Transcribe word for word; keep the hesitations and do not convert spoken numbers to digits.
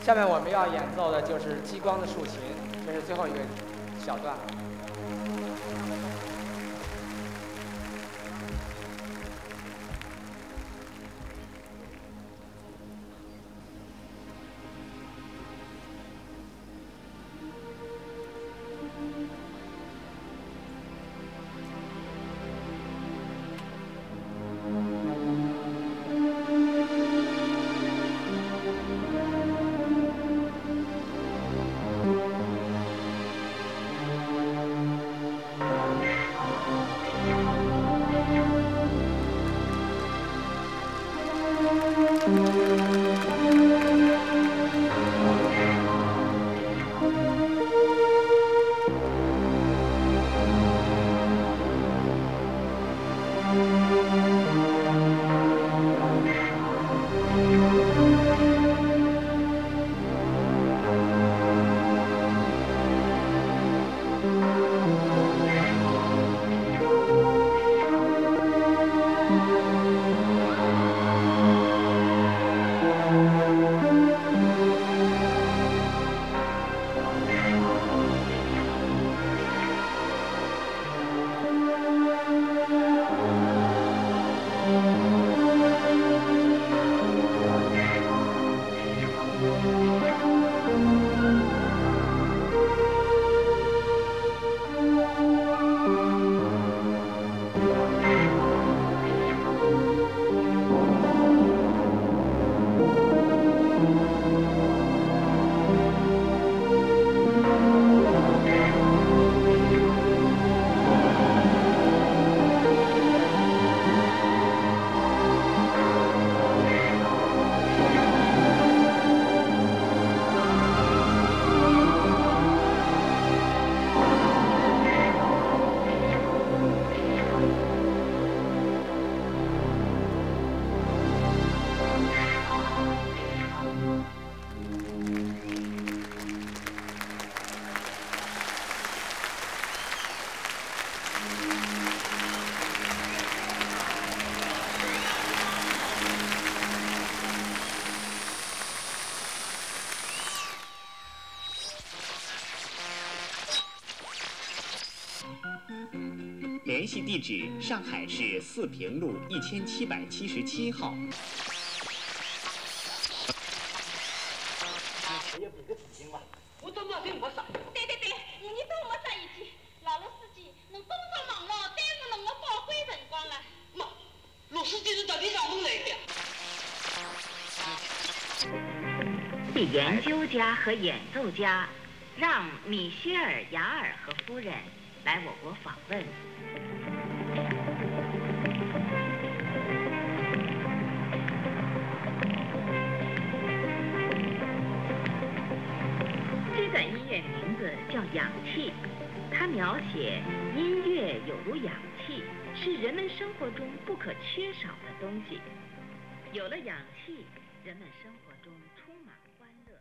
下面我们要演奏的就是激光的竖琴，这是最后一个小段。 联系地址：上海市四平路一千七百七十七号。 也补个纸巾吧，我都没听没啥。 对对对，你都没啥意见。老罗司机，侬工作忙了，耽误侬的宝贵辰光了。 妈，罗司机是特地让侬来的。 是研究家和演奏家让米歇尔·雅尔和夫人来我国访问。这段音乐名字叫《氧气》，它描写音乐有如氧气，是人们生活中不可缺少的东西。有了氧气，人们生活中充满欢乐。